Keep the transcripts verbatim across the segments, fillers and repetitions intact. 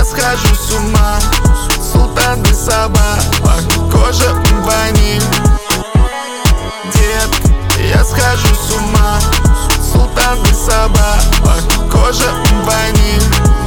схожу с ума. Султан де Саба, пахнет кожа ваниль. Детка, я схожу с ума. Султан де Саба, пахнет кожа ваниль.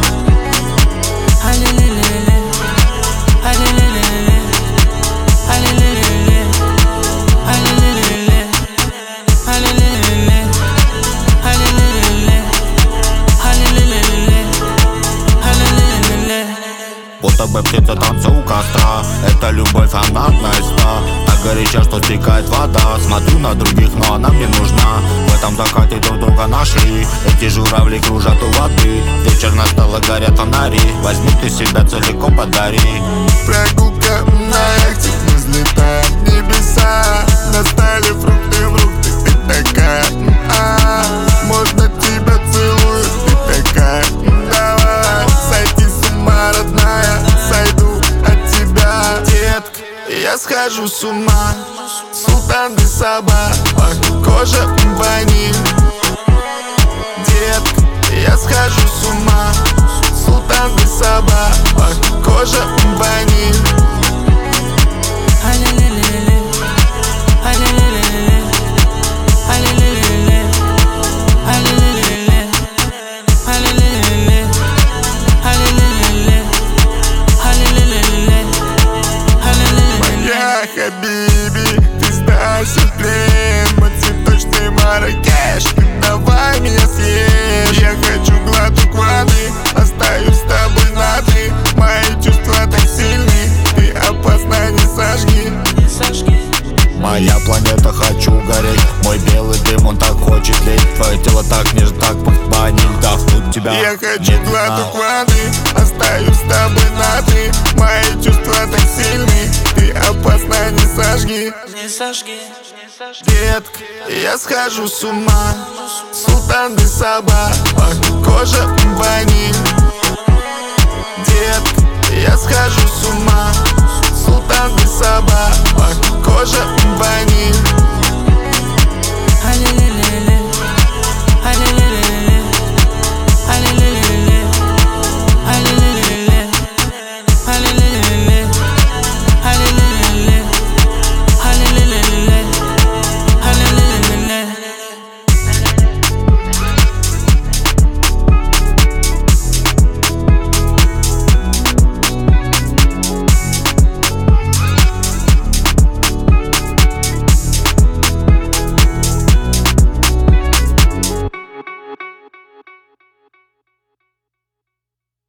Али-ли-ли-ли, али-ли-ли-ли, али-ли-ли-ли, али-ли-ли-ли, али-ли-ли-ли, али-ли-ли-ли, али-ли-ли-ли, али-ли-ли-ли. Будто бы птица танца у костра. Это любовь, она одна из ста. Так горяча, что стекает вода. Смотрю на других, но она мне нужна. В этом закате друг друга нашли. Эти журавли кружат у воды. Вечер настало, горят фонари. Возьми ты себя целиком, подари. Прогулка на яхте, мы взлетаем в небеса. Достали фрукты в руки, ты такая, а можно тебя целую, ты такая, давай. Сойти с ума, родная, сойду от тебя. Детка, я схожу с ума. Султан де Саба, пахнет кожа ваниль. Детка, я схожу с ума. Султан де Саба, пахнет кожа ваниль. Али-ли-ли-ли, али-ли-ли-ли, али-ли-ли-ли, али-ли-ли-ли, али-ли-ли-ли, али-ли-ли-ли, али-ли-ли-ли, али-ли-ли-ли. Моя хабиби, ты знаешь плен. Цветочный Марракеш, ты давай меня съешь. Я хочу глоток воды, остаюсь с тобой на ты. Мои чувства так сильны, ты опасно, не сожги. Моя планета, хочу гореть. Мой белый дым, он так хочет леть. Твое тело так нежно, так пахнет ваниль. Вдохнуть тебя Я хочу медленно. глоток воды, остаюсь с тобой на ты. Мои чувства так сильны, ты опасно, не сожги. Не сожги, не сожги. Детка, я схожу с ума. Султан де Саба, пахнет кожа